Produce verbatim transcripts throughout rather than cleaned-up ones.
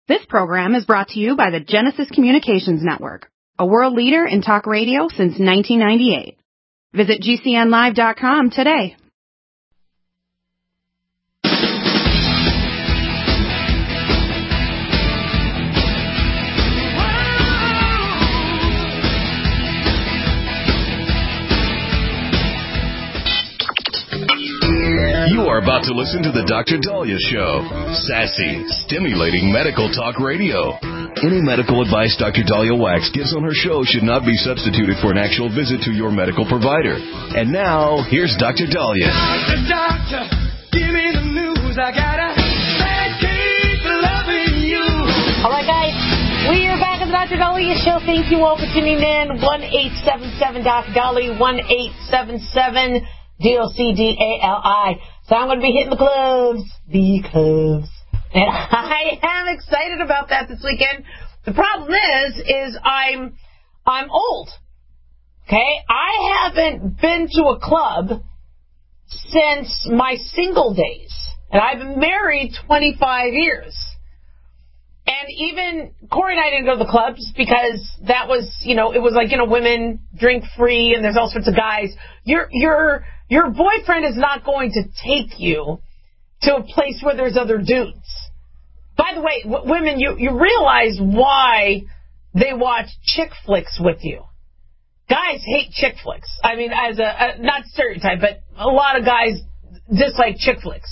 This program is brought to you by the Genesis Communications Network, a world leader in talk radio since nineteen ninety-eight. Visit G C N live dot com today. You are about to listen to the Doctor Daliah Show. Sassy, stimulating medical talk radio. Any medical advice Doctor Daliah Wax gives on her show should not be substituted for an actual visit to your medical provider. And now, here's Doctor Daliah. Doctor, doctor, give me the news. I gotta keep loving you. All right, guys. We are back at the Doctor Daliah Show. Thank you all for tuning in. one eight seven seven Doctor Daliah, one eight seven seven D O C D A L I. So I'm going to be hitting the clubs. The clubs. And I am excited about that this weekend. The problem is, is I'm, I'm old. Okay? I haven't been to a club since my single days. And I've been married twenty-five years. And even Corey and I didn't go to the clubs because that was, you know, it was like, you know, women drink free and there's all sorts of guys. Your your your boyfriend is not going to take you to a place where there's other dudes. By the way, w- women, you, you realize why they watch chick flicks with you. Guys hate chick flicks. I mean, as a, a not stereotype, but a lot of guys dislike chick flicks.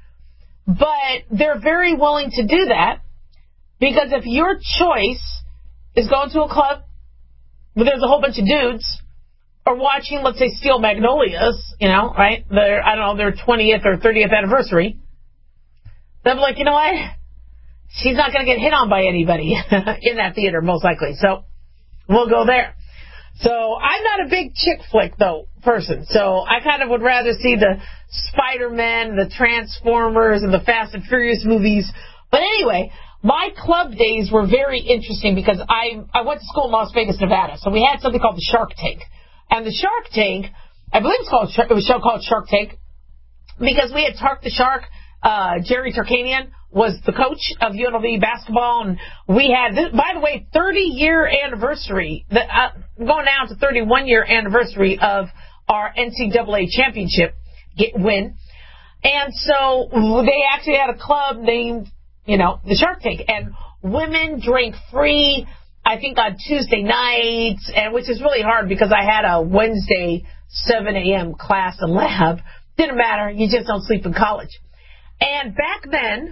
But they're very willing to do that. Because if your choice is going to a club where there's a whole bunch of dudes, or watching, let's say, Steel Magnolias, you know, right, their, I don't know, their twentieth or thirtieth anniversary, they'll be like, you know what, she's not going to get hit on by anybody in that theater, most likely, so we'll go there. So I'm not a big chick flick, though, person, so I kind of would rather see the Spider-Man, the Transformers, and the Fast and Furious movies. But anyway, my club days were very interesting because I I went to school in Las Vegas, Nevada. So we had something called the Shark Tank. And the Shark Tank, I believe it's called, it was a show called Shark Tank because we had Tark the Shark. Uh, Jerry Tarkanian was the coach of U N L V basketball. And we had, this, by the way, thirty-year anniversary, the, uh, going now to thirty-one-year anniversary of our N C double A championship get, win. And so they actually had a club named, you know, the Shark Tank, and women drank free, I think, on Tuesday nights, and which is really hard because I had a Wednesday seven a.m. class and lab. Didn't matter. You just don't sleep in college. And back then,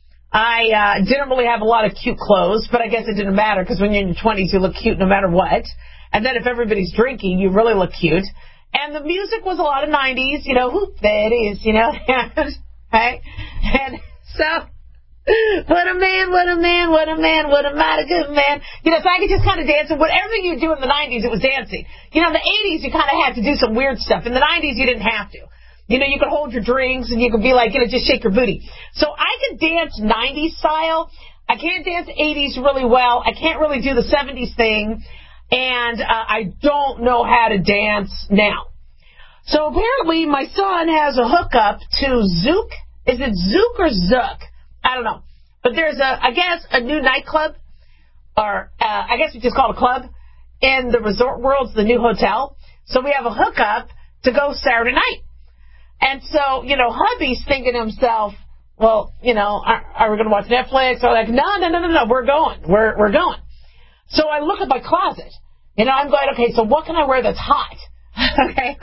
I uh, didn't really have a lot of cute clothes, but I guess it didn't matter because when you're in your twenties, you look cute no matter what. And then if everybody's drinking, you really look cute. And the music was a lot of nineties, you know, whoop, there it is, you know, right? And so, what a man, what a man, what a man, what a mighty good man. You know, so I could just kind of dance. And whatever you do in the nineties, it was dancing. You know, in the eighties, you kind of had to do some weird stuff. In the nineties, you didn't have to. You know, you could hold your drinks and you could be like, you know, just shake your booty. So I could dance nineties style. I can't dance eighties really well. I can't really do the seventies thing. And uh, I don't know how to dance now. So apparently my son has a hookup to Zouk. Is it Zouk or Zook? I don't know. But there's, a, I guess, a new nightclub, or uh, I guess we just call it a club, in the Resort World's the new hotel. So we have a hookup to go Saturday night. And so, you know, hubby's thinking to himself, well, you know, are, are we going to watch Netflix? Or like, no, no, no, no, no, we're going. We're, we're going. So I look at my closet, and I'm going, okay, so what can I wear that's hot? Okay.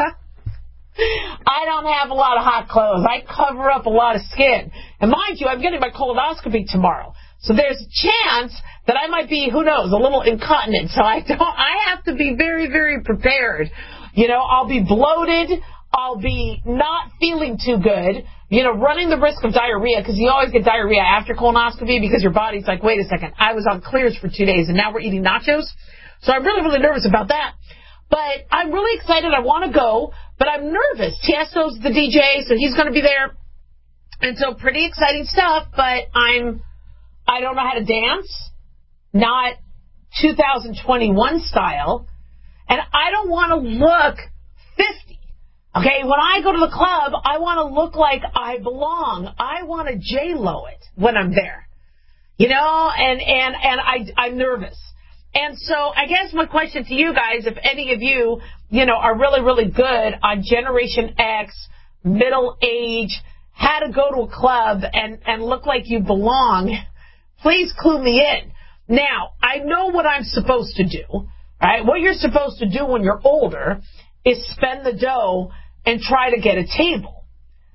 I don't have a lot of hot clothes. I cover up a lot of skin. And mind you, I'm getting my colonoscopy tomorrow. So there's a chance that I might be, who knows, a little incontinent. So I don't, I have to be very, very prepared. You know, I'll be bloated. I'll be not feeling too good. You know, running the risk of diarrhea, because you always get diarrhea after colonoscopy because your body's like, wait a second, I was on clears for two days and now we're eating nachos. So I'm really, really nervous about that. But I'm really excited. I want to go, but I'm nervous. Tiesto's the D J, so he's going to be there. And so pretty exciting stuff, but I'm, I don't know how to dance, not two thousand twenty-one style, and I don't want to look fifty. Okay, when I go to the club, I want to look like I belong. I want to J-Lo it when I'm there. You know, and, and, and I, I'm nervous. And so I guess my question to you guys, if any of you, you know, are really, really good on Generation X, middle age, how to go to a club and, and look like you belong, please clue me in. Now, I know what I'm supposed to do, right? What you're supposed to do when you're older is spend the dough and try to get a table.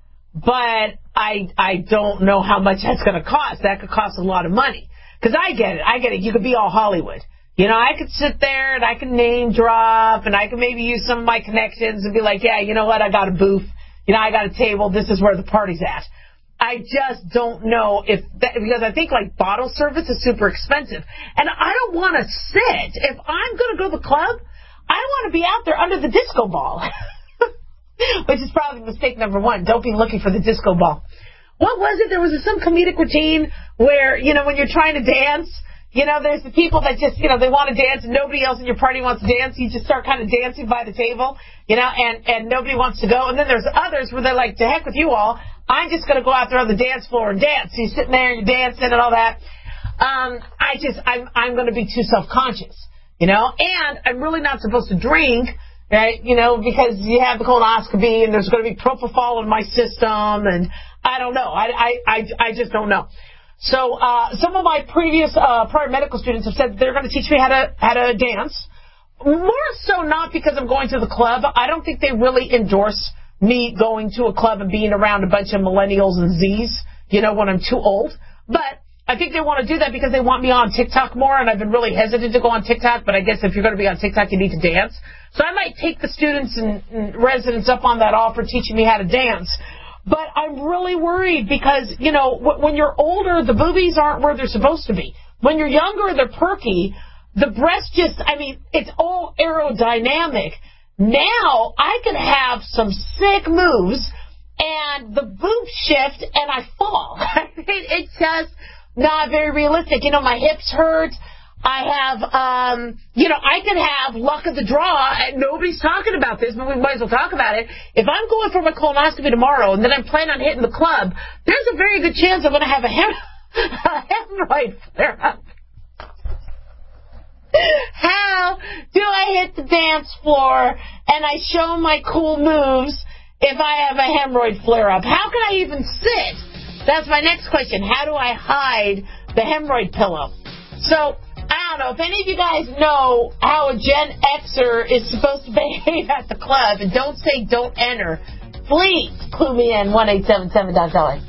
But I I don't know how much that's going to cost. That could cost a lot of money. Because I get it. I get it. You could be all Hollywood. You know, I could sit there and I can name drop and I can maybe use some of my connections and be like, yeah, you know what? I got a booth. You know, I got a table. This is where the party's at. I just don't know if that, because I think like bottle service is super expensive. And I don't want to sit. If I'm going to go to the club, I don't want to be out there under the disco ball. Which is probably mistake number one. Don't be looking for the disco ball. What was it? There was some comedic routine where, you know, when you're trying to dance, you know, there's the people that just, you know, they want to dance and nobody else in your party wants to dance. You just start kind of dancing by the table, you know, and, and nobody wants to go. And then there's others where they're like, to heck with you all. I'm just going to go out there on the dance floor and dance. So you're sitting there and you're dancing and all that. Um, I just, I'm, I'm going to be too self-conscious, you know, and I'm really not supposed to drink. Right, you know, because you have the colonoscopy and there's going to be propofol in my system, and I don't know. I I I, I just don't know. So uh, some of my previous uh, prior medical students have said they're going to teach me how to how to dance. More so not because I'm going to the club. I don't think they really endorse me going to a club and being around a bunch of millennials and Zs, you know, when I'm too old. But I think they want to do that because they want me on TikTok more, and I've been really hesitant to go on TikTok, but I guess if you're going to be on TikTok, you need to dance. So I might take the students and, and residents up on that offer teaching me how to dance. But I'm really worried because, you know, w- when you're older, the boobies aren't where they're supposed to be. When you're younger, they're perky. The breast just, I mean, it's all aerodynamic. Now I can have some sick moves, and the boob shift, and I fall. it, it's just not very realistic. You know, my hips hurt. I have, um, you know, I could have luck of the draw, and nobody's talking about this, but we might as well talk about it. If I'm going for my colonoscopy tomorrow, and then I'm planning on hitting the club, there's a very good chance I'm going to have a, hem- a hemorrhoid flare up. How do I hit the dance floor and I show my cool moves if I have a hemorrhoid flare up? How can I even sit? That's my next question. How do I hide the hemorrhoid pillow? So, I don't know. If any of you guys know how a Gen Xer is supposed to behave at the club, and don't say don't enter, please clue me in, one eight seven seven Doc Dolly.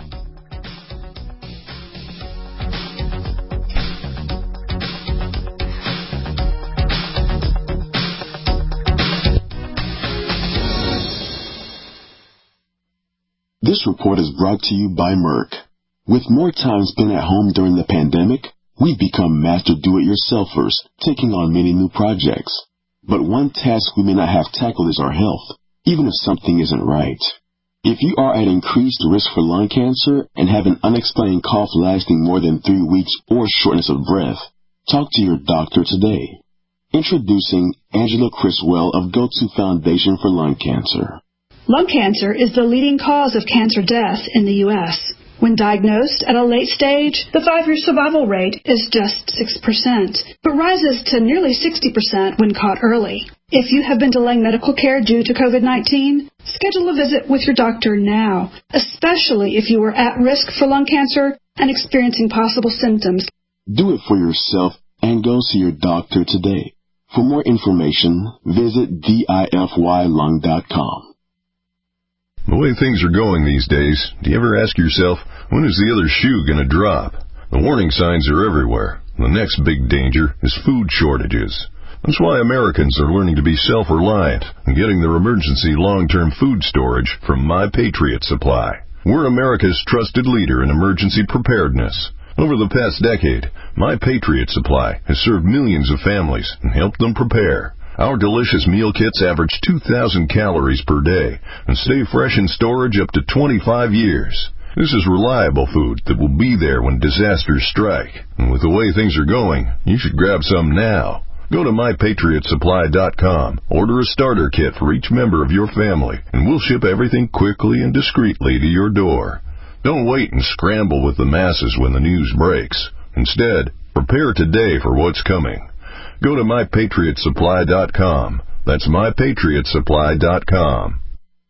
This report is brought to you by Merck. With more time spent at home during the pandemic, we've become master do-it-yourselfers, taking on many new projects. But one task we may not have tackled is our health, even if something isn't right. If you are at increased risk for lung cancer and have an unexplained cough lasting more than three weeks or shortness of breath, talk to your doctor today. Introducing Angela Criswell of Go-To Foundation for Lung Cancer. Lung cancer is the leading cause of cancer death in the U S When diagnosed at a late stage, the five-year survival rate is just six percent, but rises to nearly sixty percent when caught early. If you have been delaying medical care due to COVID nineteen, schedule a visit with your doctor now, especially if you are at risk for lung cancer and experiencing possible symptoms. Do it for yourself and go see your doctor today. For more information, visit D I F Y lung dot com. The way things are going these days, do you ever ask yourself, when is the other shoe going to drop? The warning signs are everywhere. The next big danger is food shortages. That's why Americans are learning to be self-reliant and getting their emergency long-term food storage from My Patriot Supply. We're America's trusted leader in emergency preparedness. Over the past decade, My Patriot Supply has served millions of families and helped them prepare. Our delicious meal kits average two thousand calories per day and stay fresh in storage up to twenty-five years. This is reliable food that will be there when disasters strike. And with the way things are going, you should grab some now. Go to my patriot supply dot com, order a starter kit for each member of your family, and we'll ship everything quickly and discreetly to your door. Don't wait and scramble with the masses when the news breaks. Instead, prepare today for what's coming. Go to my patriot supply dot com. That's my patriot supply dot com.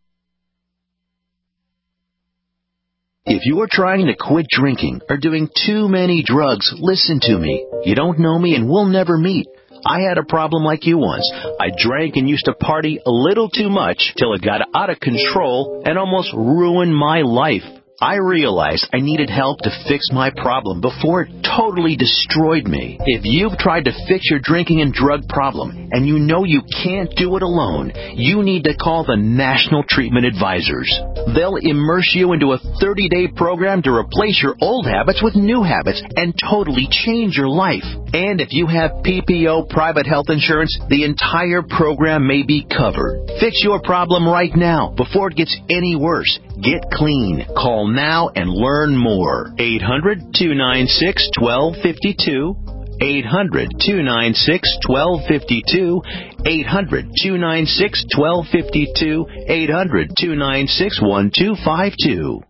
If you are trying to quit drinking or doing too many drugs, listen to me. You don't know me and we'll never meet. I had a problem like you once. I drank and used to party a little too much till it got out of control and almost ruined my life. I realized I needed help to fix my problem before it totally destroyed me. If you've tried to fix your drinking and drug problem and you know you can't do it alone, you need to call the National Treatment Advisors. They'll immerse you into a thirty-day program to replace your old habits with new habits and totally change your life. And if you have P P O private health insurance, the entire program may be covered. Fix your problem right now before it gets any worse. Get clean. Call now and learn more. eight hundred, two nine six, one two five two. eight hundred, two nine six, one two five two. eight hundred, two nine six, one two five two. eight hundred, two nine six, one two five two.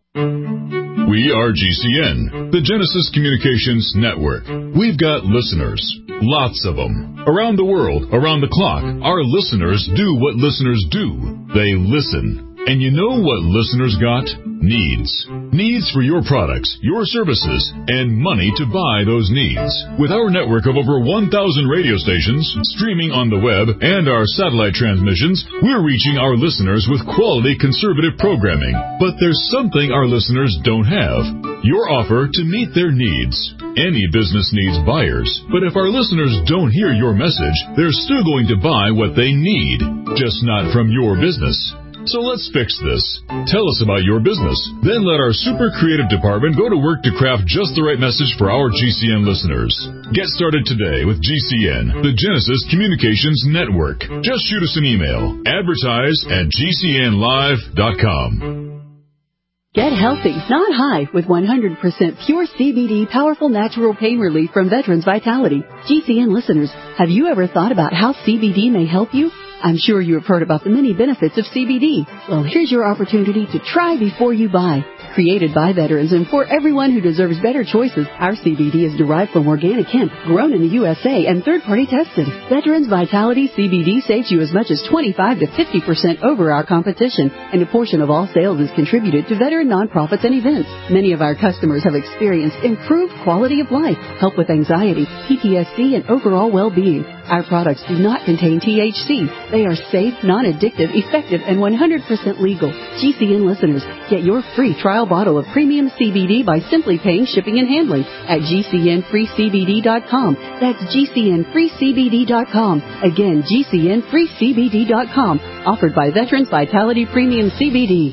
We are G C N, the Genesis Communications Network. We've got listeners, lots of them. Around the world, around the clock, our listeners do what listeners do. They listen. And you know what listeners got? Needs. Needs for your products, your services, and money to buy those needs. With our network of over one thousand radio stations, streaming on the web, and our satellite transmissions, we're reaching our listeners with quality conservative programming. But there's something our listeners don't have. Your offer to meet their needs. Any business needs buyers, but if our listeners don't hear your message, they're still going to buy what they need, just not from your business. So let's fix this. Tell us about your business. Then let our super creative department go to work to craft just the right message for our G C N listeners. Get started today with G C N, the Genesis Communications Network. Just shoot us an email. Advertise at G C N live dot com. Get healthy, not high, with one hundred percent pure C B D powerful natural pain relief from Veterans Vitality. G C N listeners, have you ever thought about how C B D may help you? I'm sure you have heard about the many benefits of C B D. Well, here's your opportunity to try before you buy. Created by veterans and for everyone who deserves better choices, our C B D is derived from organic hemp, grown in the U S A, and third-party tested. Veterans Vitality C B D saves you as much as twenty-five to fifty percent over our competition, and a portion of all sales is contributed to veteran nonprofits and events. Many of our customers have experienced improved quality of life, help with anxiety, P T S D, and overall well-being. Our products do not contain T H C. They are safe, non-addictive, effective, and one hundred percent legal. G C N listeners, get your free trial bottle of premium C B D by simply paying shipping and handling at G C N free C B D dot com. That's G C N free C B D dot com. Again, G C N free C B D dot com. Offered by Veterans Vitality Premium C B D.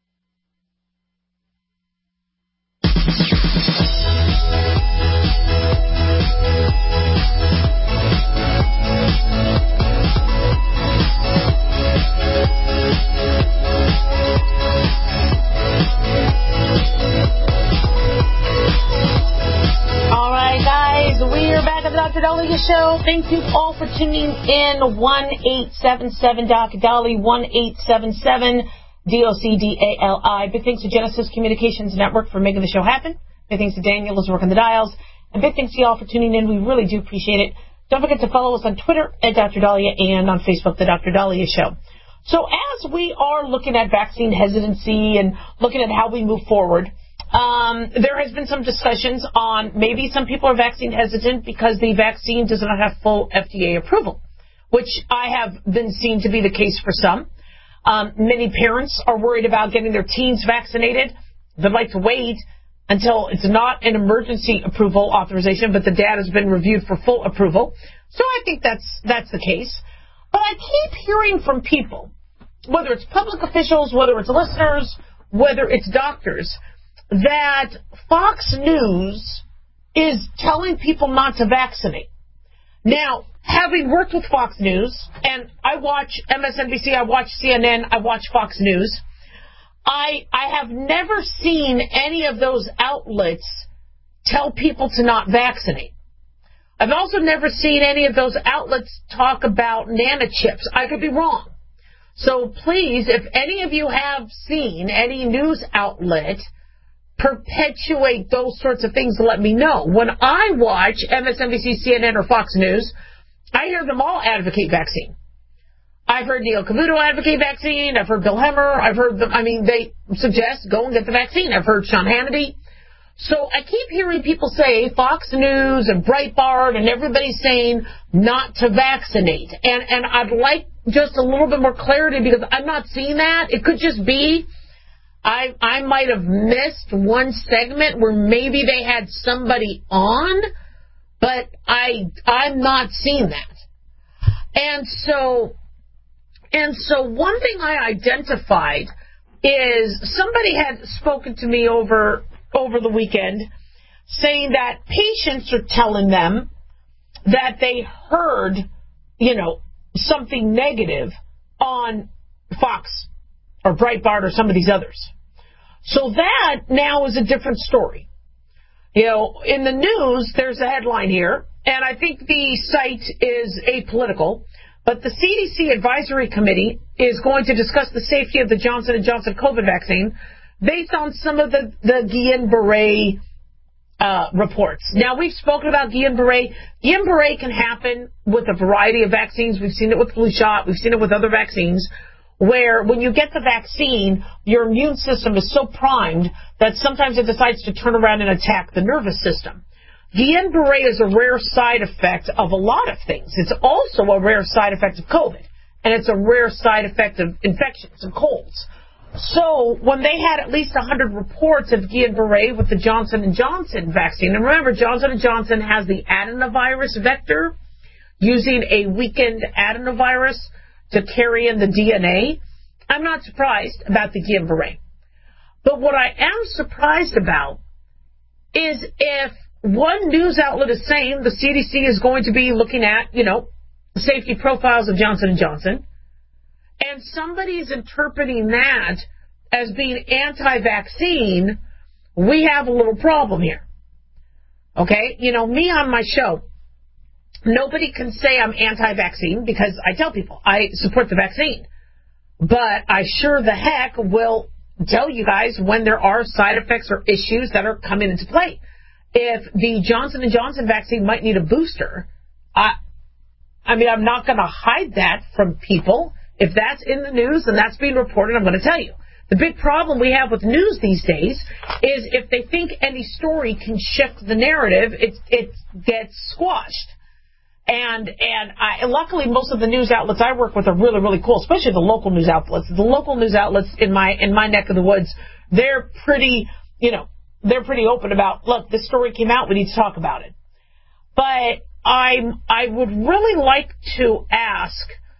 Doctor Dahlia Show. Thank you all for tuning in. one eight seven seven Doctor Dahlia, one eight seven seven D O C D A L I. Big thanks to Genesis Communications Network for making the show happen. Big thanks to Daniel who's working the dials. And big thanks to you all for tuning in. We really do appreciate it. Don't forget to follow us on Twitter at Doctor Dahlia and on Facebook, The Doctor Dahlia Show. So as we are looking at vaccine hesitancy and looking at how we move forward, Um, there has been some discussions on maybe some people are vaccine hesitant because the vaccine does not have full F D A approval, which I have been seen to be the case for some. Um, many parents are worried about getting their teens vaccinated. They'd like to wait until it's not an emergency approval authorization, but the data has been reviewed for full approval. So I think that's that's the case. But I keep hearing from people, whether it's public officials, whether it's listeners, whether it's doctors, that Fox News is telling people not to vaccinate. Now, having worked with Fox News, and I watch M S N B C, I watch C N N, I watch Fox News, I I have never seen any of those outlets tell people to not vaccinate. I've also never seen any of those outlets talk about nanochips. I could be wrong. So please, if any of you have seen any news outlet perpetuate those sorts of things to let me know. When I watch M S N B C, C N N, or Fox News, I hear them all advocate vaccine. I've heard Neil Cavuto advocate vaccine. I've heard Bill Hemmer. I've heard them. I mean, they suggest go and get the vaccine. I've heard Sean Hannity. So I keep hearing people say, Fox News and Breitbart and everybody's saying not to vaccinate. And, and I'd like just a little bit more clarity because I'm not seeing that. It could just be I I might have missed one segment where maybe they had somebody on, but I I'm not seeing that. And so and so one thing I identified is somebody had spoken to me over over the weekend saying that patients are telling them that they heard, you know, something negative on Fox or Breitbart or some of these others. So that now is a different story. You know, in the news, there's a headline here, and I think the site is apolitical, but the C D C Advisory Committee is going to discuss the safety of the Johnson and Johnson COVID vaccine based on some of the, the Guillain-Barré uh, reports. Now, we've spoken about Guillain-Barré. Guillain-Barré can happen with a variety of vaccines. We've seen it with flu shot. We've seen it with other vaccines, where when you get the vaccine, your immune system is so primed that sometimes it decides to turn around and attack the nervous system. Guillain-Barré is a rare side effect of a lot of things. It's also a rare side effect of COVID, and it's a rare side effect of infections and colds. So when they had at least one hundred reports of Guillain-Barré with the Johnson and Johnson vaccine, and remember, Johnson and Johnson has the adenovirus vector using a weakened adenovirus to carry in the D N A, I'm not surprised about the Guillain-Barré. But what I am surprised about is if one news outlet is saying the C D C is going to be looking at, you know, the safety profiles of Johnson and Johnson, and somebody is interpreting that as being anti-vaccine, we have a little problem here. Okay? You know, me on my show, nobody can say I'm anti-vaccine because I tell people I support the vaccine. But I sure the heck will tell you guys when there are side effects or issues that are coming into play. If the Johnson and Johnson vaccine might need a booster, I, I mean, I'm not going to hide that from people. If that's in the news and that's being reported, I'm going to tell you. The big problem we have with news these days is if they think any story can shift the narrative, it, it gets squashed. And and I, luckily, most of the news outlets I work with are really, really cool, especially the local news outlets. The local news outlets in my in my neck of the woods, they're pretty, you know, they're pretty open about, look, this story came out, we need to talk about it. But I'm, I would really like to ask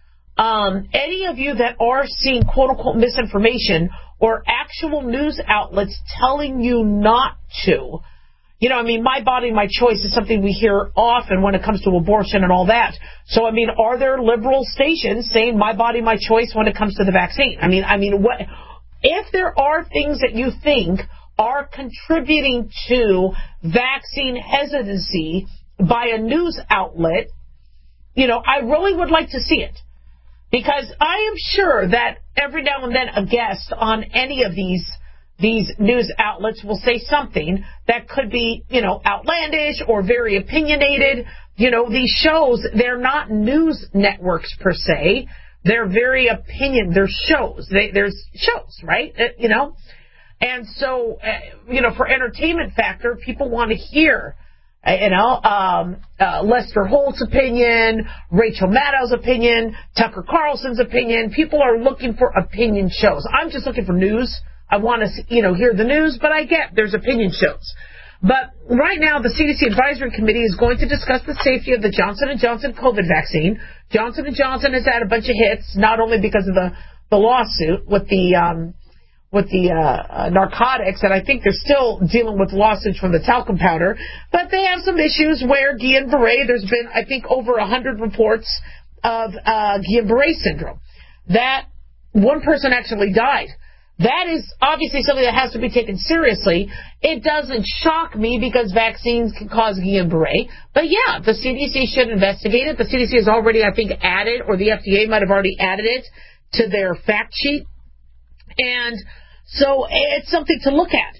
um, any of you that are seeing quote-unquote misinformation or actual news outlets telling you not to. You know, I mean, my body, my choice is something we hear often when it comes to abortion and all that. So, I mean, are there liberal stations saying my body, my choice when it comes to the vaccine? I mean, I mean, what if there are things that you think are contributing to vaccine hesitancy by a news outlet, you know, I really would like to see it. Because I am sure that every now and then a guest on any of these these news outlets will say something that could be, you know, outlandish or very opinionated. You know, these shows, they're not news networks per se. They're very opinion. They're shows. They, there's shows, right? Uh, you know? And so, uh, you know, for entertainment factor, people want to hear, uh, you know, um, uh, Lester Holt's opinion, Rachel Maddow's opinion, Tucker Carlson's opinion. People are looking for opinion shows. I'm just looking for news. I want to, you know, hear the news, but I get there's opinion shows. But right now, the C D C Advisory Committee is going to discuss the safety of the Johnson and Johnson COVID vaccine. Johnson and Johnson has had a bunch of hits, not only because of the, the lawsuit with the um, with the uh, uh, narcotics, and I think they're still dealing with lawsuits from the talcum powder, but they have some issues where Guillain-Barré, there's been, I think, over one hundred reports of uh, Guillain-Barré syndrome. That one person actually died. That is obviously something that has to be taken seriously. It doesn't shock me because vaccines can cause Guillain-Barré. But yeah, the C D C should investigate it. The C D C has already, I think, added, or the F D A might have already added it to their fact sheet. And so it's something to look at.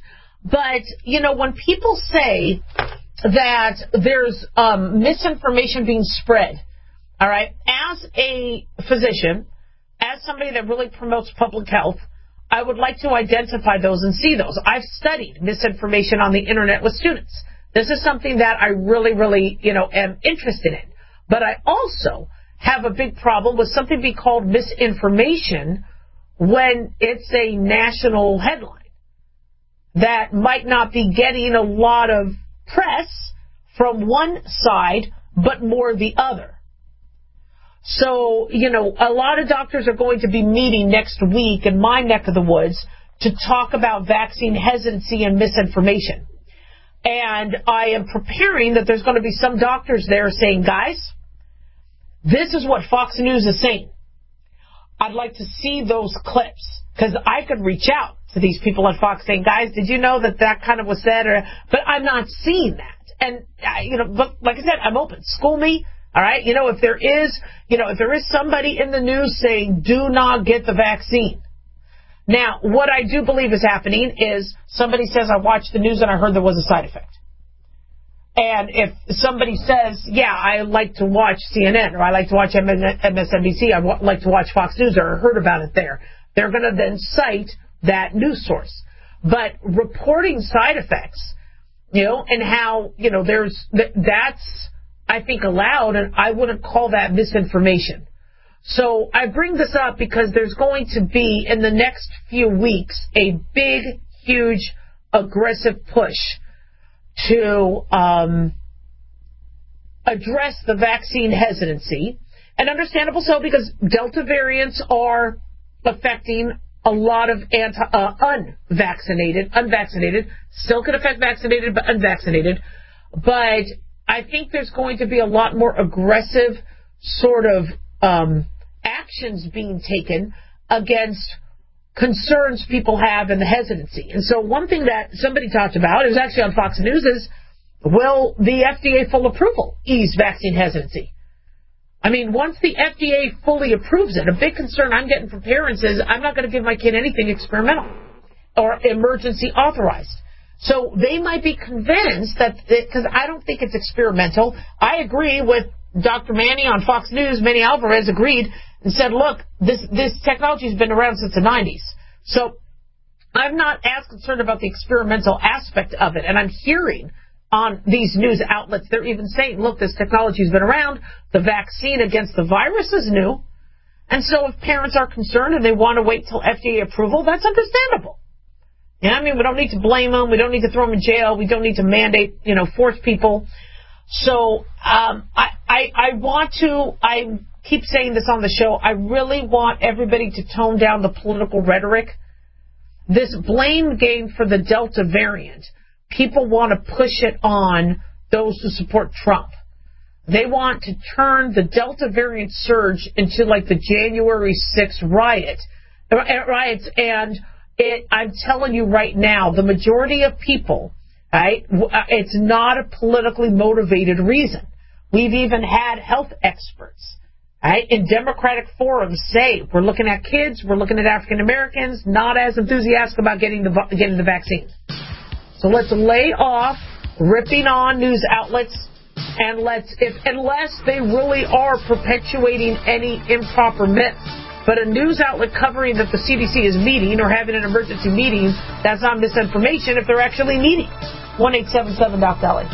But, you know, when people say that there's um, misinformation being spread, all right, as a physician, as somebody that really promotes public health, I would like to identify those and see those. I've studied misinformation on the internet with students. This is something that I really, really, you know, am interested in. But I also have a big problem with something being called misinformation when it's a national headline that might not be getting a lot of press from one side, but more the other. So, you know, a lot of doctors are going to be meeting next week in my neck of the woods to talk about vaccine hesitancy and misinformation. And I am preparing that there's going to be some doctors there saying, guys, this is what Fox News is saying. I'd like to see those clips, because I could reach out to these people at Fox saying, guys, did you know that that kind of was said? Or, but I'm not seeing that. And, uh, you know, but like I said, I'm open. School me. All right. You know, if there is, you know, if there is somebody in the news saying, do not get the vaccine. Now, what I do believe is happening is somebody says, I watched the news and I heard there was a side effect. And if somebody says, yeah, I like to watch C N N or I like to watch M S N B C, I w- like to watch Fox News or heard about it there, they're going to then cite that news source. But reporting side effects, you know, and how, you know, there's, that's, I think, allowed, and I wouldn't call that misinformation. So I bring this up because there's going to be, in the next few weeks, a big, huge, aggressive push to um, address the vaccine hesitancy, and understandable so, because Delta variants are affecting a lot of anti, uh, unvaccinated, unvaccinated, still can affect vaccinated, but unvaccinated. But I think there's going to be a lot more aggressive sort of um, actions being taken against concerns people have and the hesitancy. And so one thing that somebody talked about, it was actually on Fox News, is will the F D A full approval ease vaccine hesitancy? I mean, once the F D A fully approves it, a big concern I'm getting from parents is I'm not going to give my kid anything experimental or emergency authorized. So they might be convinced that, because I don't think it's experimental. I agree with Doctor Manny on Fox News. Manny Alvarez agreed and said, look, this, this technology has been around since the nineties. So I'm not as concerned about the experimental aspect of it. And I'm hearing on these news outlets, they're even saying, look, this technology has been around. The vaccine against the virus is new. And so if parents are concerned and they want to wait till F D A approval, that's understandable. Yeah, I mean, we don't need to blame them. We don't need to throw them in jail. We don't need to mandate, you know, force people. So um, I, I, I want to, I keep saying this on the show, I really want everybody to tone down the political rhetoric. This blame game for the Delta variant, people want to push it on those who support Trump. They want to turn the Delta variant surge into like the January sixth riot, riots, and It, I'm telling you right now, the majority of people, right, it's not a politically motivated reason. We've even had health experts, right, in Democratic forums say we're looking at kids, we're looking at African Americans, not as enthusiastic about getting the getting the vaccine. So let's lay off ripping on news outlets, and let's, if unless they really are perpetuating any improper myths. But a news outlet covering that the C D C is meeting or having an emergency meeting, that's not misinformation if they're actually meeting. one eight seven seven Doc Dolly.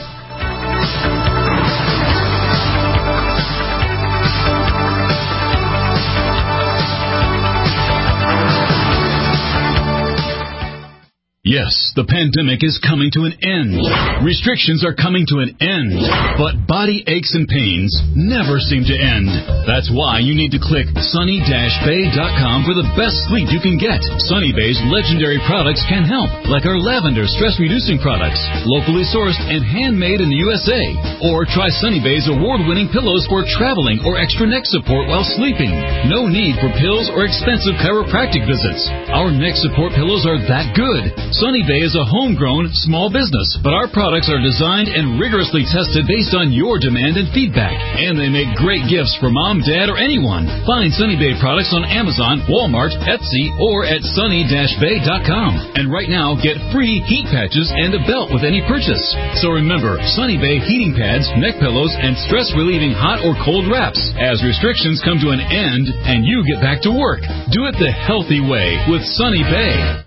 Yes, the pandemic is coming to an end. Restrictions are coming to an end. But body aches and pains never seem to end. That's why you need to click sunny dash bay dot com for the best sleep you can get. Sunny Bay's legendary products can help, like our lavender stress-reducing products, locally sourced and handmade in the U S A. Or try Sunny Bay's award-winning pillows for traveling or extra neck support while sleeping. No need for pills or expensive chiropractic visits. Our neck support pillows are that good. Sunny Bay is is a homegrown small business, but our products are designed and rigorously tested based on your demand and feedback. And they make great gifts for mom, dad, or anyone. Find Sunny Bay products on Amazon, Walmart, Etsy, or at sunny dash bay dot com. And right now, get free heat patches and a belt with any purchase. So remember, Sunny Bay heating pads, neck pillows, and stress-relieving hot or cold wraps as restrictions come to an end and you get back to work. Do it the healthy way with Sunny Bay.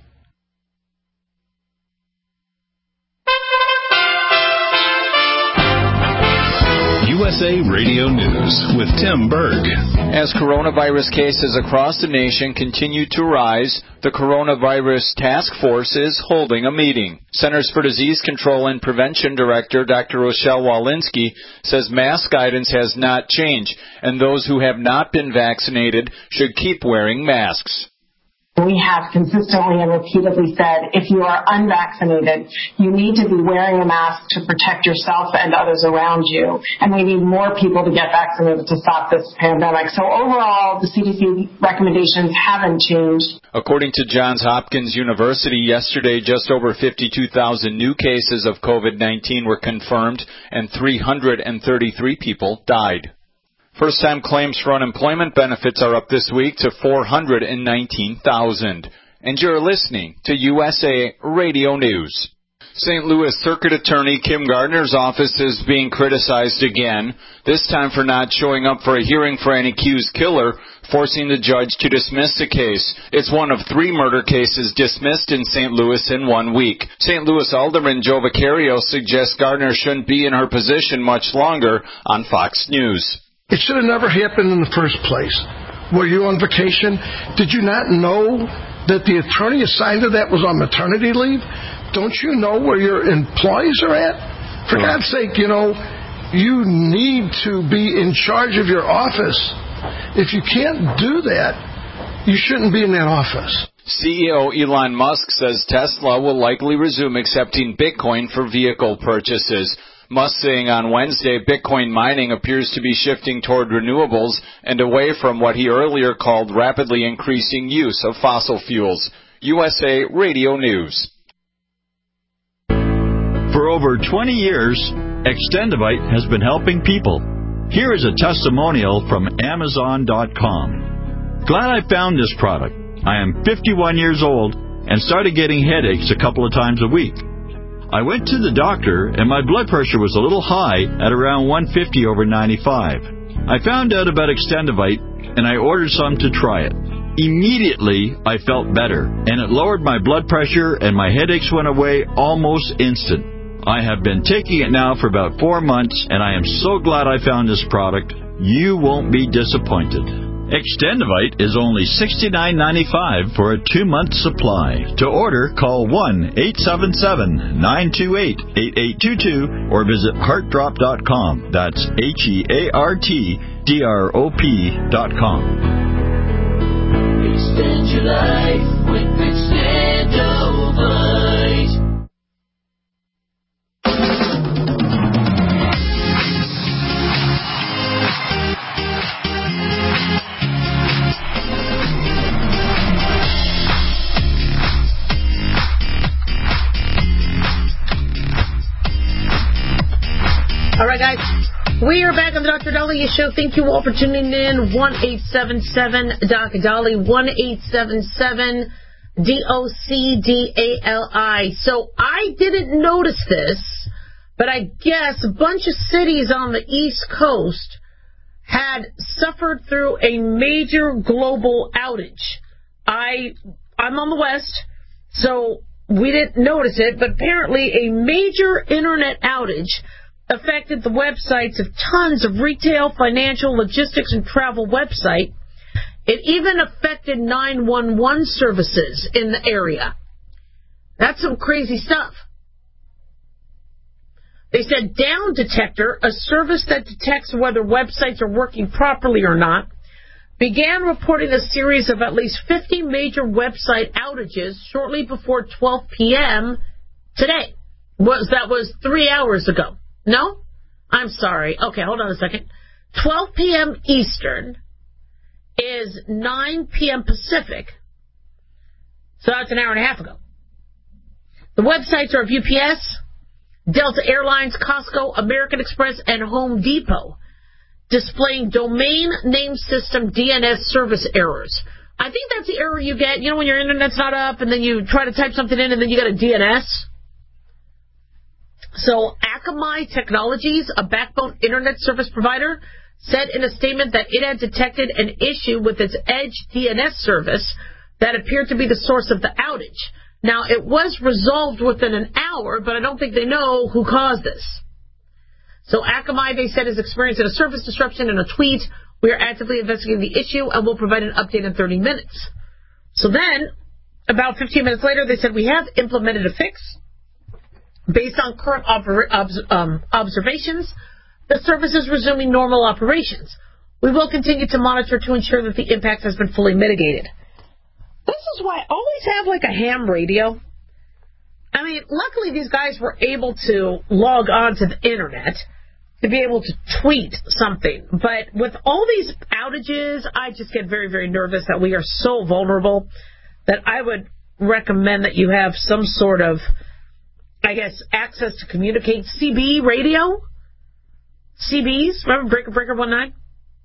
U S A Radio News with Tim Berg. As coronavirus cases across the nation continue to rise, the Coronavirus Task Force is holding a meeting. Centers for Disease Control and Prevention Director Doctor Rochelle Walensky says mask guidance has not changed, and those who have not been vaccinated should keep wearing masks. We have consistently and repeatedly said if you are unvaccinated, you need to be wearing a mask to protect yourself and others around you. And we need more people to get vaccinated to stop this pandemic. So overall, the C D C recommendations haven't changed. According to Johns Hopkins University, yesterday just over fifty-two thousand new cases of COVID nineteen were confirmed and three hundred thirty-three people died. First-time claims for unemployment benefits are up this week to four hundred nineteen thousand. And you're listening to U S A Radio News. Saint Louis Circuit Attorney Kim Gardner's office is being criticized again, this time for not showing up for a hearing for an accused killer, forcing the judge to dismiss the case. It's one of three murder cases dismissed in Saint Louis in one week. Saint Louis Alderman Joe Vicario suggests Gardner shouldn't be in her position much longer on Fox News. It should have never happened in the first place. Were you on vacation? Did you not know that the attorney assigned to that was on maternity leave? Don't you know where your employees are at? For God's sake, you know, you need to be in charge of your office. If you can't do that, you shouldn't be in that office. C E O Elon Musk says Tesla will likely resume accepting Bitcoin for vehicle purchases. Musk saying on Wednesday Bitcoin mining appears to be shifting toward renewables and away from what he earlier called rapidly increasing use of fossil fuels. U S A Radio News. For over twenty years, Extendivite has been helping people. Here is a testimonial from Amazon dot com. Glad I found this product. I am fifty-one years old and started getting headaches a couple of times a week. I went to the doctor, and my blood pressure was a little high at around one fifty over ninety-five. I found out about Extendivite, and I ordered some to try it. Immediately, I felt better, and it lowered my blood pressure, and my headaches went away almost instant. I have been taking it now for about four months, and I am so glad I found this product. You won't be disappointed. Extendivite is only sixty-nine ninety-five for a two-month supply. To order, call one eight seven seven, nine two eight, eight eight two two or visit heart drop dot com. That's H E A R T D R O P dot com. Extend your life with Extendivite. All right, guys. We are back on the Doctor Dahlia Show. Thank you all for tuning in. one eight seven seven D O C D A L I. one eight seven seven D O C D A L I. So I didn't notice this, but I guess a bunch of cities on the East Coast had suffered through a major global outage. I, I'm on the West, so we didn't notice it, but apparently a major internet outage affected the websites of tons of retail, financial, logistics, and travel websites. It even affected nine one one services in the area. That's some crazy stuff. They said Down Detector, a service that detects whether websites are working properly or not, began reporting a series of at least fifty major website outages shortly before twelve p.m. today. Was that was three hours ago. No? I'm sorry. Okay, hold on a second. twelve p.m. Eastern is nine p.m. Pacific. So that's an hour and a half ago. The websites are of U P S, Delta Airlines, Costco, American Express, and Home Depot, displaying domain name system D N S service errors. I think that's the error you get, you know, when your internet's not up and then you try to type something in and then you get a D N S. So Akamai Technologies, a backbone internet service provider, said in a statement that it had detected an issue with its Edge D N S service that appeared to be the source of the outage. Now, it was resolved within an hour, but I don't think they know who caused this. So Akamai, they said, is experiencing a service disruption. In a tweet, we are actively investigating the issue and will provide an update in thirty minutes. So then, about fifteen minutes later, they said, we have implemented a fix. Based on current oper- obs- um, observations, the service is resuming normal operations. We will continue to monitor to ensure that the impact has been fully mitigated. This is why I always have like a ham radio. I mean, luckily these guys were able to log on to the internet to be able to tweet something. But with all these outages, I just get very, very nervous that we are so vulnerable that I would recommend that you have some sort of, I guess, access to communicate. C B radio? C Bs? Remember Breaker Breaker one nine?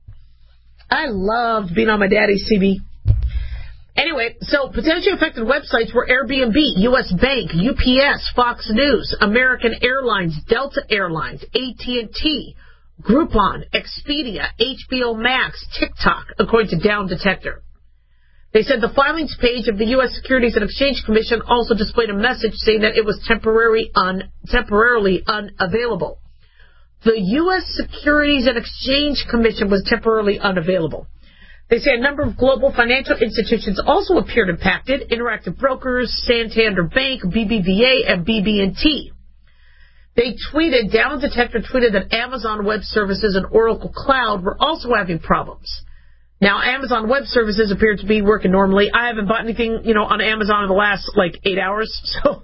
I loved being on my daddy's C B. Anyway, so potentially affected websites were Airbnb, U S Bank, U P S, Fox News, American Airlines, Delta Airlines, A T and T, Groupon, Expedia, H B O Max, TikTok, according to Down Detector. They said the filings page of the U S Securities and Exchange Commission also displayed a message saying that it was temporary un, temporarily unavailable. The U S Securities and Exchange Commission was temporarily unavailable. They say a number of global financial institutions also appeared impacted: Interactive Brokers, Santander Bank, B B V A, and B B and T. They tweeted, Down Detector tweeted that Amazon Web Services and Oracle Cloud were also having problems. Now, Amazon Web Services appear to be working normally. I haven't bought anything, you know, on Amazon in the last, like, eight hours, so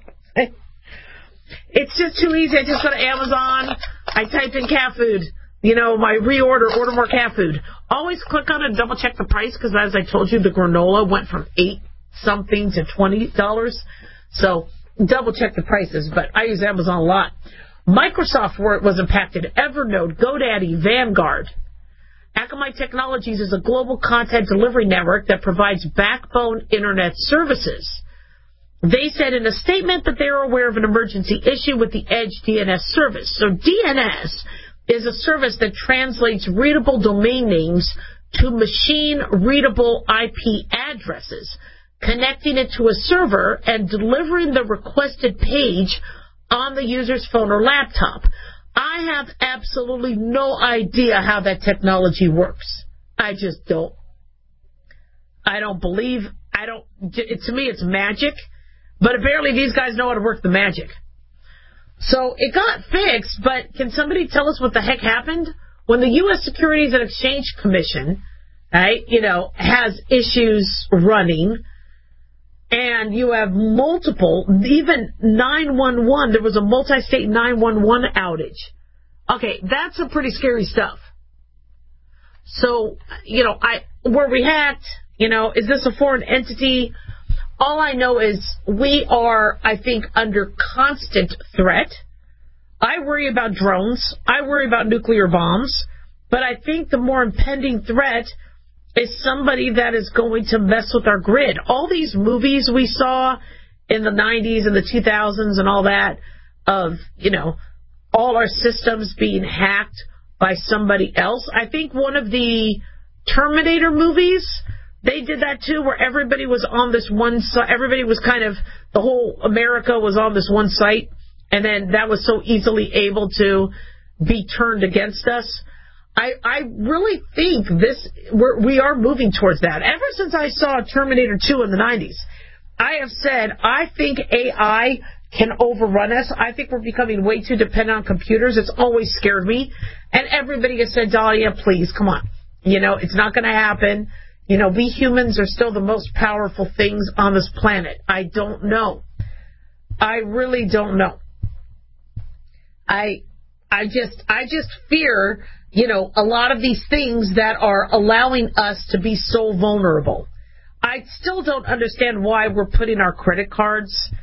it's just too easy. I just go to Amazon, I type in cat food, you know, my reorder, order more cat food. Always click on it and double check the price, because as I told you, the granola went from eight something to twenty dollars. So double check the prices, but I use Amazon a lot. Microsoft was impacted. Evernote, GoDaddy, Vanguard. Akamai Technologies is a global content delivery network that provides backbone internet services. They said in a statement that they are aware of an emergency issue with the Edge D N S service. So D N S is a service that translates readable domain names to machine-readable I P addresses, connecting it to a server and delivering the requested page on the user's phone or laptop. I have absolutely no idea how that technology works. I just don't. I don't believe, I don't, to me it's magic, but apparently these guys know how to work the magic. So it got fixed, but can somebody tell us what the heck happened? When the U S Securities and Exchange Commission, right, you know, has issues running, and you have multiple, even nine one one, there was a multi-state nine one one outage. Okay, that's some pretty scary stuff. So, you know, I were we hacked? You know, is this a foreign entity? All I know is we are, I think, under constant threat. I worry about drones. I worry about nuclear bombs. But I think the more impending threat is somebody that is going to mess with our grid. All these movies we saw in the nineties and the two thousands and all that of, you know, all our systems being hacked by somebody else. I think one of the Terminator movies, they did that too, where everybody was on this one site. Everybody was kind of, the whole America was on this one site, and then that was so easily able to be turned against us. I, I really think this, we're, we are moving towards that. Ever since I saw Terminator two in the nineties, I have said, I think A I can overrun us. I think we're becoming way too dependent on computers. It's always scared me. And everybody has said, Dahlia, please, come on. You know, it's not going to happen. You know, we humans are still the most powerful things on this planet. I don't know. I really don't know. I, I just, I just fear, you know, a lot of these things that are allowing us to be so vulnerable. I still don't understand why we're putting our credit cards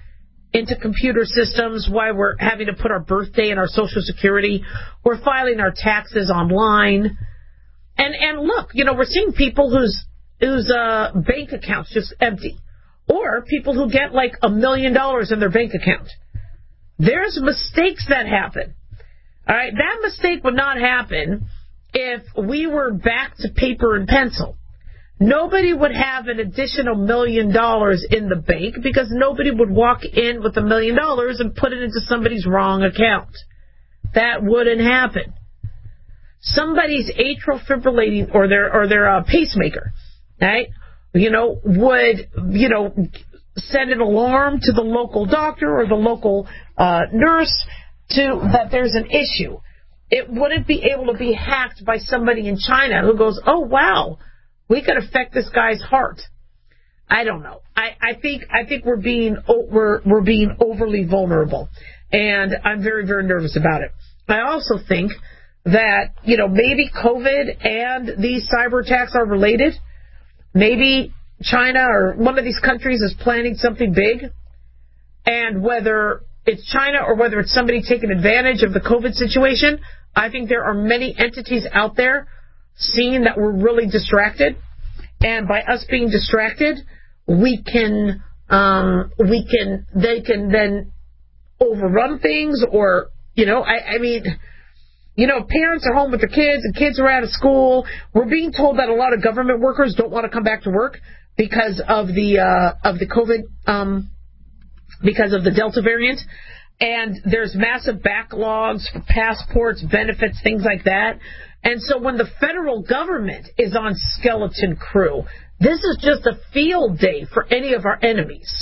into computer systems, why we're having to put our birthday and our Social Security. We're filing our taxes online. And and look, you know, we're seeing people whose whose uh, bank accounts just empty, or people who get like a million dollars in their bank account. There's mistakes that happen. All right, that mistake would not happen if we were back to paper and pencil. Nobody would have an additional million dollars in the bank because nobody would walk in with a million dollars and put it into somebody's wrong account. That wouldn't happen. Somebody's atrial fibrillating or their or their uh, pacemaker, right? You know, would you know send an alarm to the local doctor or the local uh, nurse to that there's an issue. It wouldn't be able to be hacked by somebody in China who goes, "Oh wow, we could affect this guy's heart." I don't know. I, I think I think we're being we're we're being overly vulnerable, and I'm very very nervous about it. I also think that, you know, maybe COVID and these cyber attacks are related. Maybe China or one of these countries is planning something big, and whether it's China or whether it's somebody taking advantage of the COVID situation, I think there are many entities out there seeing that we're really distracted, and by us being distracted, we can um, we can they can then overrun things, or you know, I, I mean. You know, parents are home with their kids and kids are out of school. We're being told that a lot of government workers don't want to come back to work because of the uh, of the COVID, um, because of the Delta variant. And there's massive backlogs for passports, benefits, things like that. And so when the federal government is on skeleton crew, this is just a field day for any of our enemies.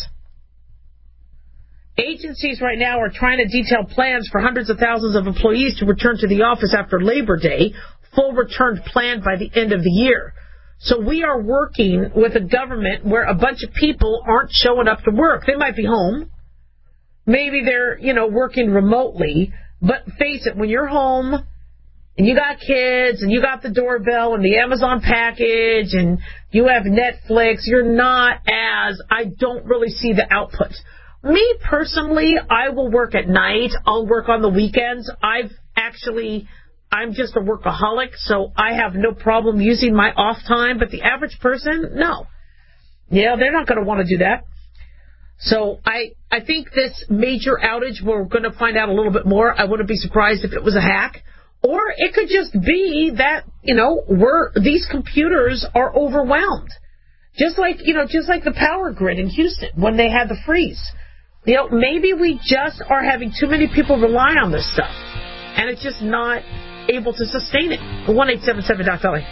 Agencies right now are trying to detail plans for hundreds of thousands of employees to return to the office after Labor Day, full return planned by the end of the year. So we are working with a government where a bunch of people aren't showing up to work. They might be home. Maybe they're, you know, working remotely. But face it, when you're home and you got kids and you got the doorbell and the Amazon package and you have Netflix, you're not as, I don't really see the output. Me personally, I will work at night. I'll work on the weekends. I've actually, I'm just a workaholic, so I have no problem using my off time. But the average person, no. Yeah, they're not going to want to do that. So I, I think this major outage, we're going to find out a little bit more. I wouldn't be surprised if it was a hack. Or it could just be that, you know, we're, these computers are overwhelmed. Just like, you know, just like the power grid in Houston when they had the freeze. You know, maybe we just are having too many people rely on this stuff, and it's just not able to sustain it. one eight seven seven Doc Dolly.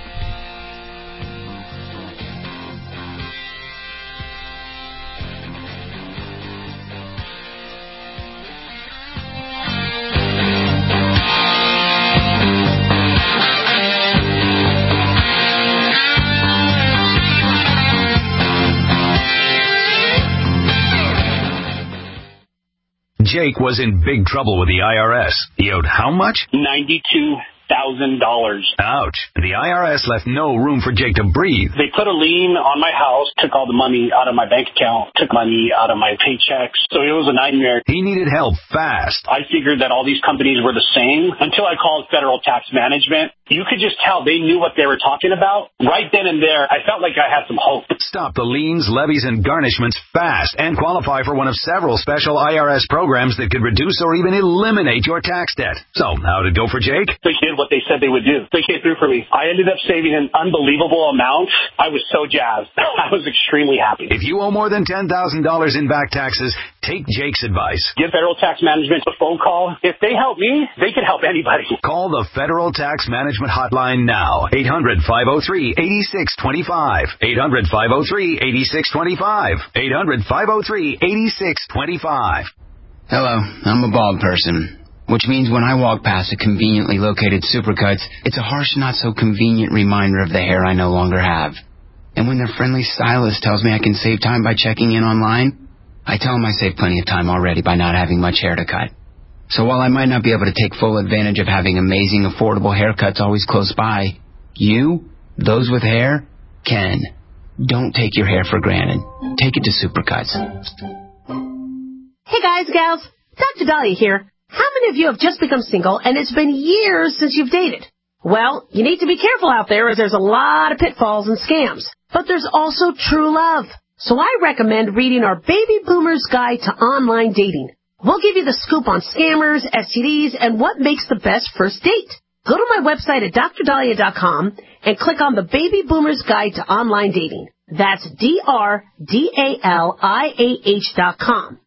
Jake was in big trouble with the I R S. He owed how much? ninety-two thousand dollars. Ouch. The I R S left no room for Jake to breathe. They put a lien on my house, took all the money out of my bank account, took money out of my paychecks. So it was a nightmare. He needed help fast. I figured that all these companies were the same until I called Federal Tax Management. You could just tell they knew what they were talking about. Right then and there, I felt like I had some hope. Stop the liens, levies, and garnishments fast and qualify for one of several special I R S programs that could reduce or even eliminate your tax debt. So, how'd it go for Jake? They did what they said they would do. They came through for me. I ended up saving an unbelievable amount. I was so jazzed. I was extremely happy. If you owe more than ten thousand dollars in back taxes, take Jake's advice. Give Federal Tax Management a phone call. If they help me, they can help anybody. Call the Federal Tax Management Hotline now. eight hundred, five oh three, eight six two five. eight hundred, five oh three, eight six two five. eight hundred, five oh three, eight six two five. Hello, I'm a bald person, which means when I walk past a conveniently located Supercuts, it's a harsh, not-so-convenient reminder of the hair I no longer have. And when their friendly stylist tells me I can save time by checking in online, I tell them I saved plenty of time already by not having much hair to cut. So while I might not be able to take full advantage of having amazing, affordable haircuts always close by, you, those with hair, can. Don't take your hair for granted. Take it to Supercuts. Hey guys, gals, Doctor Dahlia here. How many of you have just become single and it's been years since you've dated? Well, you need to be careful out there as there's a lot of pitfalls and scams. But there's also true love. So I recommend reading our Baby Boomer's Guide to Online Dating. We'll give you the scoop on scammers, S T Ds, and what makes the best first date. Go to my website at dr dahlia dot com and click on the Baby Boomer's Guide to Online Dating. That's D R D A L I A H dot com.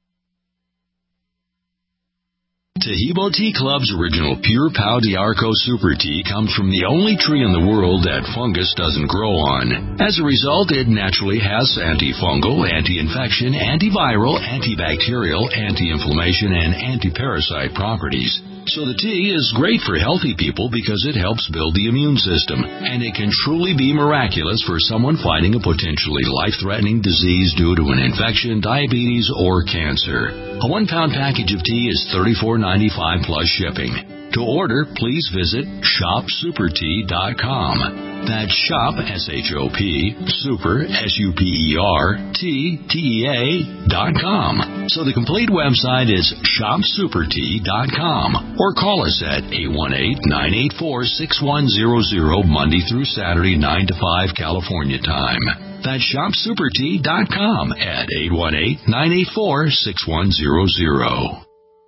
Tahibo Tea Club's original Pure Pau d'Arco Super Tea comes from the only tree in the world that fungus doesn't grow on. As a result, it naturally has antifungal, anti-infection, antiviral, antibacterial, anti-inflammation, and anti-parasite properties. So the tea is great for healthy people because it helps build the immune system, and it can truly be miraculous for someone fighting a potentially life-threatening disease due to an infection, diabetes, or cancer. A one-pound package of tea is thirty-four ninety-five plus shipping. To order, please visit shop super tea dot com. That's shop, S H O P, super, S U P E R, T, T E A, dot com. So the complete website is shop super tea dot com. Or call us at eight one eight, nine eight four, six one zero zero Monday through Saturday, nine to five California time. That's shop super tea dot com at eight one eight, nine eight four, six one zero zero.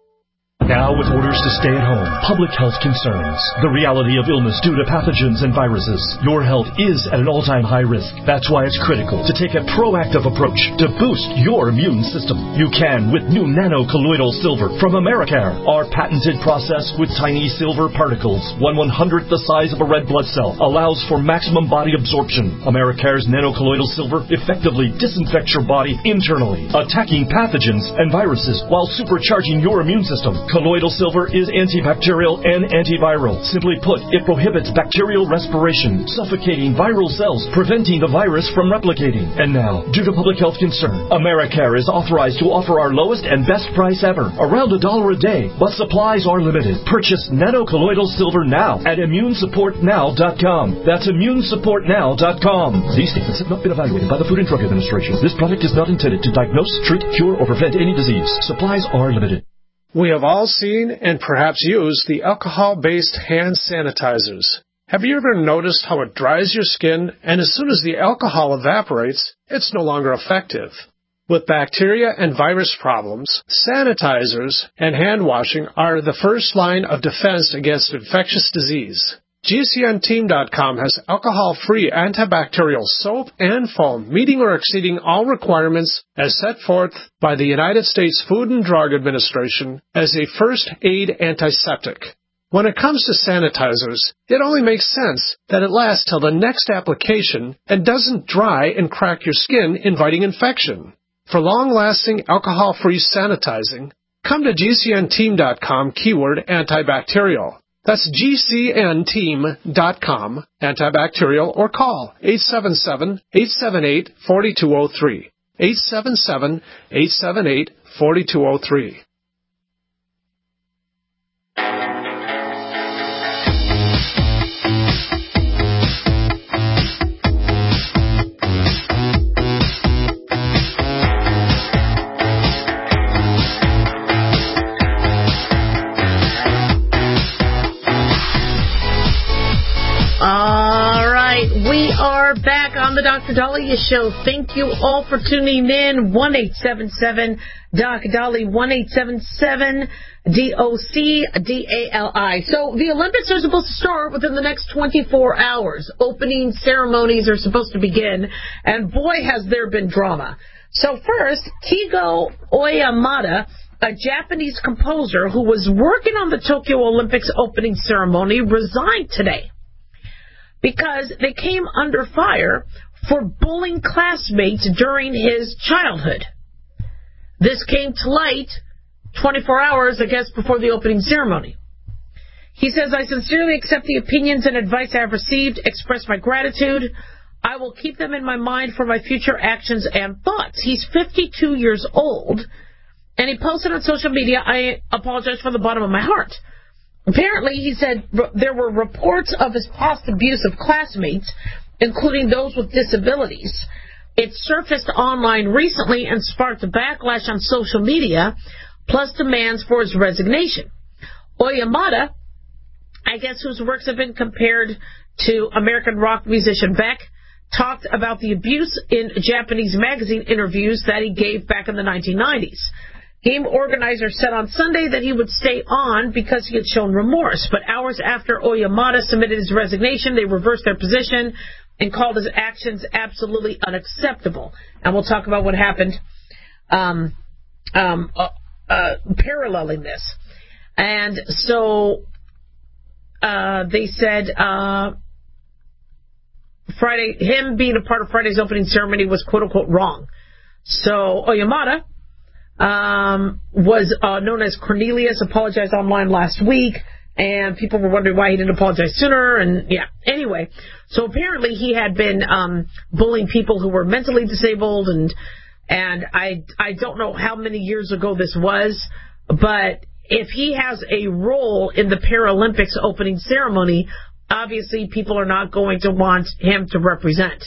Now with orders to stay at home, public health concerns, the reality of illness due to pathogens and viruses, your health is at an all-time high risk. That's why it's critical to take a proactive approach to boost your immune system. You can with new nano-colloidal silver from Americare. Our patented process with tiny silver particles, one one-hundredth the size of a red blood cell, allows for maximum body absorption. Americare's nano-colloidal silver effectively disinfects your body internally, attacking pathogens and viruses while supercharging your immune system. Colloidal silver is antibacterial and antiviral. Simply put, it prohibits bacterial respiration, suffocating viral cells, preventing the virus from replicating. And now, due to public health concern, Americare is authorized to offer our lowest and best price ever, around a dollar a day, but supplies are limited. Purchase nano-colloidal silver now at immune support now dot com. That's immune support now dot com. These statements have not been evaluated by the Food and Drug Administration. This product is not intended to diagnose, treat, cure, or prevent any disease. Supplies are limited. We have all seen and perhaps used the alcohol-based hand sanitizers. Have you ever noticed how it dries your skin, and as soon as the alcohol evaporates, it's no longer effective? With bacteria and virus problems, sanitizers and hand washing are the first line of defense against infectious disease. G C N team dot com has alcohol-free antibacterial soap and foam, meeting or exceeding all requirements as set forth by the United States Food and Drug Administration as a first aid antiseptic. When it comes to sanitizers, it only makes sense that it lasts till the next application and doesn't dry and crack your skin, inviting infection. For long-lasting alcohol-free sanitizing, come to G C N team dot com keyword antibacterial. That's G C N team dot com, antibacterial, or call eight seven seven, eight seven eight, four two zero three, eight seven seven, eight seven eight, four two zero three. Back on the Doctor Dahlia Show. Thank you all for tuning in. one eight seven seven D O C D A L I, one eight seven seven D O C D A L I. So the Olympics are supposed to start within the next twenty-four hours. Opening ceremonies are supposed to begin, and boy, has there been drama. So first, Kigo Oyamada, a Japanese composer who was working on the Tokyo Olympics opening ceremony, resigned today because they came under fire for bullying classmates during his childhood. This came to light twenty-four hours, I guess, before the opening ceremony. He says, I sincerely accept the opinions and advice I have received, express my gratitude. I will keep them in my mind for my future actions and thoughts. He's fifty-two years old, and he posted on social media, I apologize from the bottom of my heart. Apparently, he said there were reports of his past abuse of classmates, including those with disabilities. It surfaced online recently and sparked a backlash on social media, plus demands for his resignation. Oyamada, I guess whose works have been compared to American rock musician Beck, talked about the abuse in Japanese magazine interviews that he gave back in the nineteen nineties. Game organizer said on Sunday that he would stay on because he had shown remorse, but hours after Oyamada submitted his resignation, they reversed their position and called his actions absolutely unacceptable. And we'll talk about what happened um, um, uh, uh, paralleling this. And so uh, they said uh, Friday, him being a part of Friday's opening ceremony was quote-unquote wrong. So Oyamada um, was uh, known as Cornelius, apologized online last week, and people were wondering why he didn't apologize sooner, and yeah. Anyway, so apparently he had been um, bullying people who were mentally disabled, and and I, I don't know how many years ago this was, but if he has a role in the Paralympics opening ceremony, obviously people are not going to want him to represent.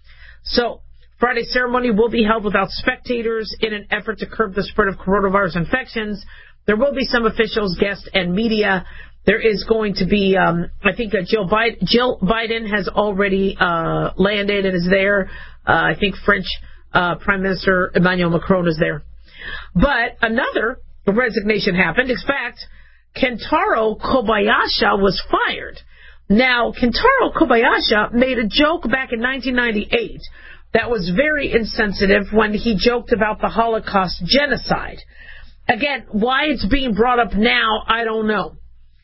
So Friday's ceremony will be held without spectators in an effort to curb the spread of coronavirus infections. There will be some officials, guests, and media. There is going to be, um, I think uh, Jill, Biden, Jill Biden has already uh, landed and is there. Uh, I think French uh, Prime Minister Emmanuel Macron is there. But another resignation happened. In fact, Kentaro Kobayashi was fired. Now, Kentaro Kobayashi made a joke back in nineteen ninety-eight that was very insensitive when he joked about the Holocaust genocide. Again, why it's being brought up now, I don't know.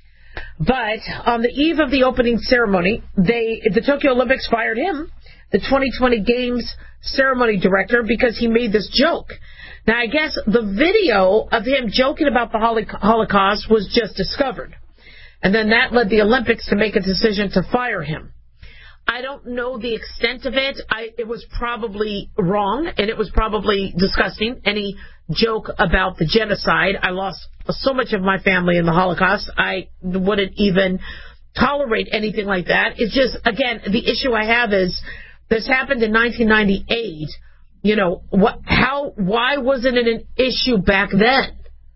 But on the eve of the opening ceremony, they the Tokyo Olympics fired him, the twenty twenty Games ceremony director, because he made this joke. Now, I guess the video of him joking about the Holocaust was just discovered. And then that led the Olympics to make a decision to fire him. I don't know the extent of it. I, it was probably wrong, and it was probably disgusting. Any joke about the genocide. I lost so much of my family in the Holocaust. I wouldn't even tolerate anything like that. It's just, again, the issue I have is this happened in nineteen ninety-eight. You know, what? How? Why wasn't it an issue back then?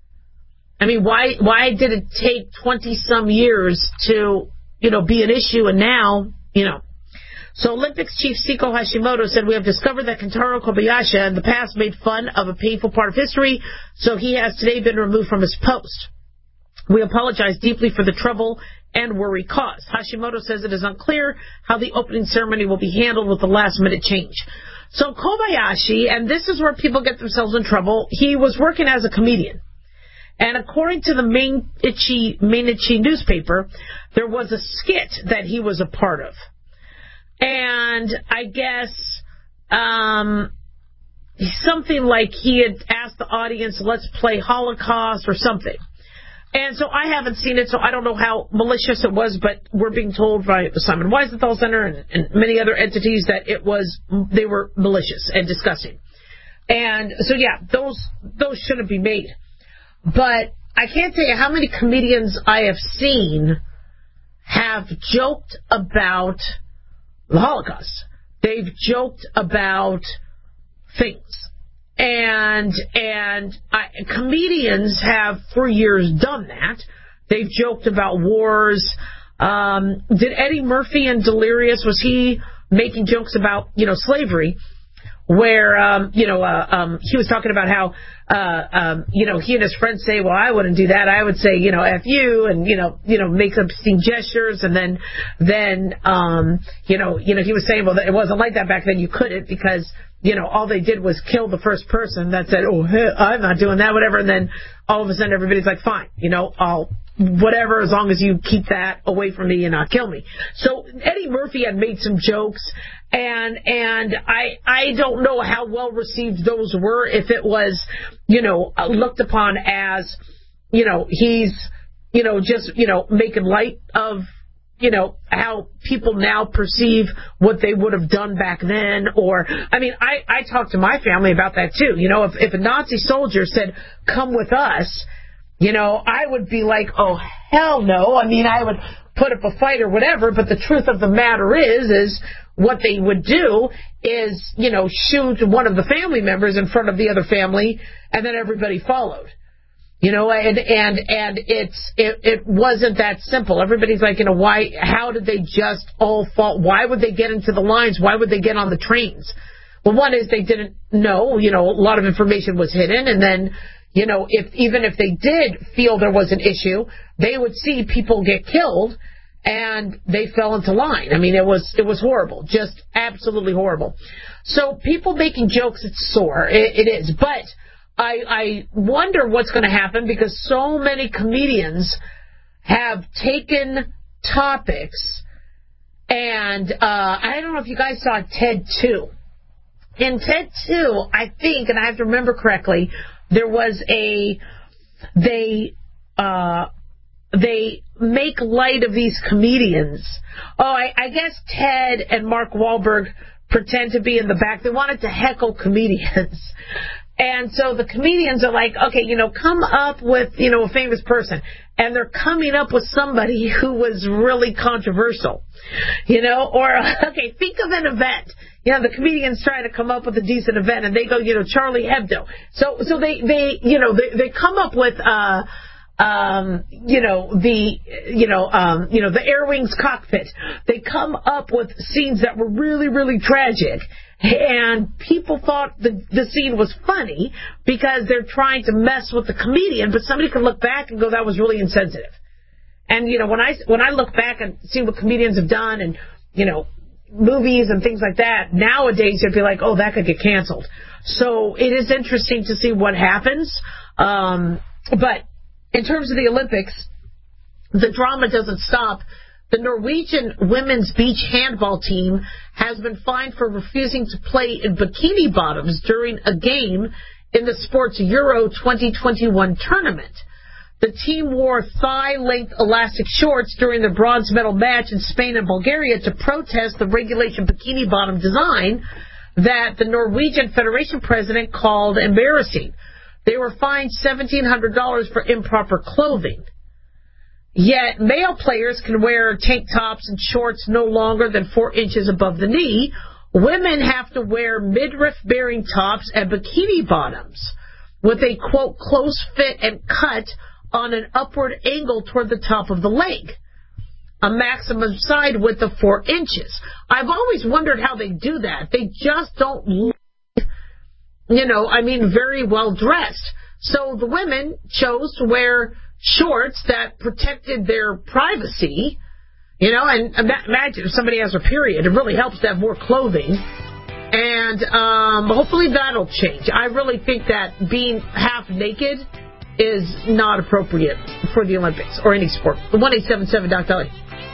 I mean, why? Why did it take twenty some years to, you know, be an issue, and now, you know? So Olympics chief Seiko Hashimoto said, we have discovered that Kentaro Kobayashi in the past made fun of a painful part of history, so he has today been removed from his post. We apologize deeply for the trouble and worry caused. Hashimoto says it is unclear how the opening ceremony will be handled with the last-minute change. So Kobayashi, and this is where people get themselves in trouble, he was working as a comedian. And according to the Mainichi, Mainichi newspaper, there was a skit that he was a part of. And I guess um, something like he had asked the audience, let's play Holocaust or something. And so I haven't seen it, so I don't know how malicious it was, but we're being told by the Simon Wiesenthal Center and, and many other entities that it was, they were malicious and disgusting. And so, yeah, those those shouldn't be made. But I can't tell you how many comedians I have seen have joked about the Holocaust. They've joked about things. And and I, comedians have for years done that. They've joked about wars. Um, did Eddie Murphy in Delirious, was he making jokes about, you know, slavery? Where, um, you know, uh, um, he was talking about how, uh, um, you know, he and his friends say, well, I wouldn't do that. I would say, you know, F you, and, you know, you know, make obscene gestures. And then, then, um, you know, you know, he was saying, well, it wasn't like that back then. You couldn't, because, you know, all they did was kill the first person that said, oh, hey, I'm not doing that, whatever. And then all of a sudden everybody's like, fine, you know, I'll, whatever, as long as you keep that away from me and not kill me. So Eddie Murphy had made some jokes, and and I I don't know how well received those were, if it was, you know, looked upon as, you know, he's, you know, just, you know, making light of, you know, how people now perceive what they would have done back then. Or, I mean, I, I talked to my family about that too. You know, if, if a Nazi soldier said, come with us, you know, I would be like, oh, hell no. I mean, I would put up a fight or whatever, but the truth of the matter is, is what they would do is, you know, shoot one of the family members in front of the other family, and then everybody followed. You know, and and and it's it, it wasn't that simple. Everybody's like, you know, why? How did they just all fall? Why would they get into the lines? Why would they get on the trains? Well, one is they didn't know. You know, a lot of information was hidden, and then, you know, if even if they did feel there was an issue, they would see people get killed, and they fell into line. I mean, it was it was horrible, just absolutely horrible. So people making jokes, it's sore. It, it is, but I, I wonder what's going to happen, because so many comedians have taken topics, and uh, I don't know if you guys saw TED two. In TED two, I think, and I have to remember correctly, there was a, they, uh, they make light of these comedians. Oh, I, I guess Ted and Mark Wahlberg pretend to be in the back. They wanted to heckle comedians. And so the comedians are like, okay, you know, come up with, you know, a famous person. And they're coming up with somebody who was really controversial, you know, or, okay, think of an event. You know, the comedian's trying to come up with a decent event, and they go, you know, Charlie Hebdo. So, so they, they, you know, they, they come up with, uh, um, you know, the, you know, um, you know, the Air Wings cockpit. They come up with scenes that were really, really tragic. And people thought the, the scene was funny because they're trying to mess with the comedian, but somebody could look back and go, that was really insensitive. And, you know, when I, when I look back and see what comedians have done and, you know, movies and things like that, nowadays you'd be like, oh, that could get canceled. So it is interesting to see what happens. Um, but in terms of the Olympics, the drama doesn't stop. The Norwegian women's beach handball team has been fined for refusing to play in bikini bottoms during a game in the sport's Euro twenty twenty-one tournament. The team wore thigh-length elastic shorts during the bronze medal match in Spain and Bulgaria to protest the regulation bikini bottom design that the Norwegian Federation president called embarrassing. They were fined seventeen hundred dollars for improper clothing. Yet male players can wear tank tops and shorts no longer than four inches above the knee. Women have to wear midriff-bearing tops and bikini bottoms with a, quote, close fit and cut on an upward angle toward the top of the leg, a maximum side width of four inches. I've always wondered how they do that. They just don't look, you know, I mean, very well dressed. So the women chose to wear shorts that protected their privacy, you know, and imagine if somebody has a period, it really helps to have more clothing. And um, hopefully that'll change. I really think that being half naked is not appropriate for the Olympics or any sport. one eight seven seven Doc Dolly.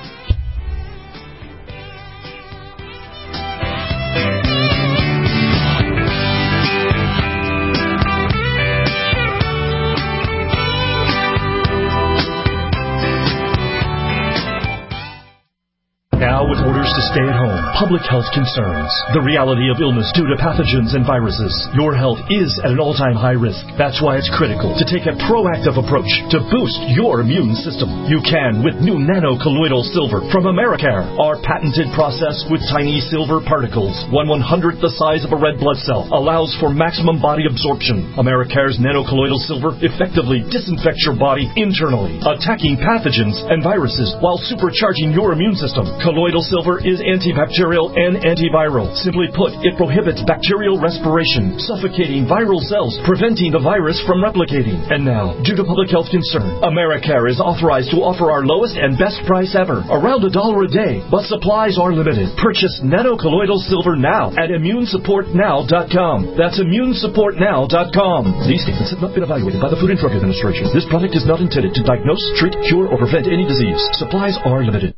Now with orders to stay at home, public health concerns, the reality of illness due to pathogens and viruses, your health is at an all-time high risk. That's why it's critical to take a proactive approach to boost your immune system. You can with new nano-colloidal silver from Americare, our patented process with tiny silver particles, one one-hundredth the size of a red blood cell, allows for maximum body absorption. Americare's nano-colloidal silver effectively disinfects your body internally, attacking pathogens and viruses while supercharging your immune system. Colloidal silver is antibacterial and antiviral. Simply put, it prohibits bacterial respiration, suffocating viral cells, preventing the virus from replicating. And now, due to public health concern, Americare is authorized to offer our lowest and best price ever, around a dollar a day, but supplies are limited. Purchase nano-colloidal silver now at immune support now dot com. That's immune support now dot com. These statements have not been evaluated by the Food and Drug Administration. This product is not intended to diagnose, treat, cure, or prevent any disease. Supplies are limited.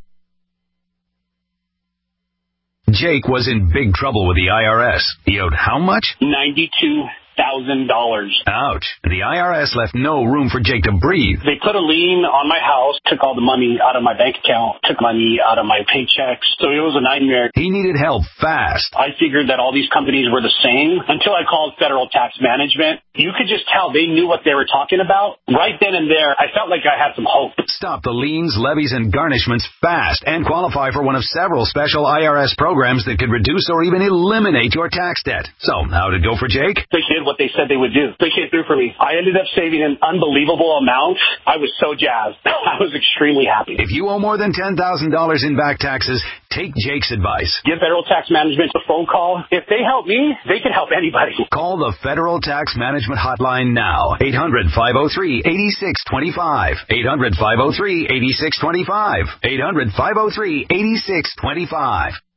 Jake was in big trouble with the I R S. He owed how much? ninety-two thousand dollars. Ouch. The I R S left no room for Jake to breathe. They put a lien on my house, took all the money out of my bank account, took money out of my paychecks. So it was a nightmare. He needed help fast. I figured that all these companies were the same until I called Federal Tax Management. You could just tell they knew what they were talking about. Right then and there, I felt like I had some hope. Stop the liens, levies, and garnishments fast and qualify for one of several special I R S programs that could reduce or even eliminate your tax debt. So, how'd it go for Jake? They did what they said they would do. They came through for me. I ended up saving an unbelievable amount. I was so jazzed. I was extremely happy. If you owe more than ten thousand dollars in back taxes, take Jake's advice. Give Federal Tax Management a phone call. If they help me, they can help anybody. Call the Federal Tax Management Hotline now. eight hundred, five oh three, eight six two five. eight hundred, five oh three, eight six two five. eight hundred, five oh three, eight six two five.